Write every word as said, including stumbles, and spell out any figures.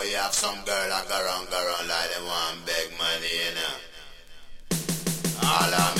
you have some girl and go around, go around like them want beg money, you know. All of